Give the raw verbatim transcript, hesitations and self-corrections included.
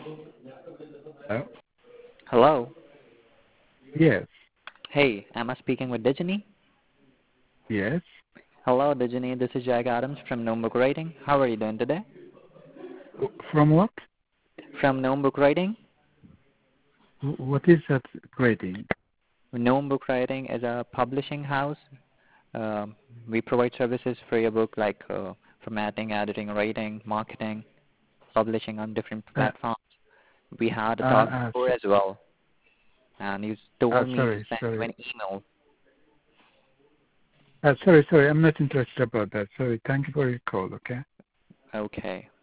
Hello? Hello. Yes. Hey, am I speaking with Dijani? Yes. Hello, Dijani. This is Jack Adams from Gnome Book Writing. How are you doing today? From what? From Gnome Book Writing. Wh- What is that grading? Gnome Book Writing is a publishing house. Um, we provide services for your book like uh, formatting, editing, writing, marketing, publishing on different Uh, platforms. We had a uh, talk uh, before s- as well, and you uh, told me to sorry, send you sorry. an email. Uh, sorry, sorry. I'm not interested about that. Sorry. Thank you for your call, okay? Okay.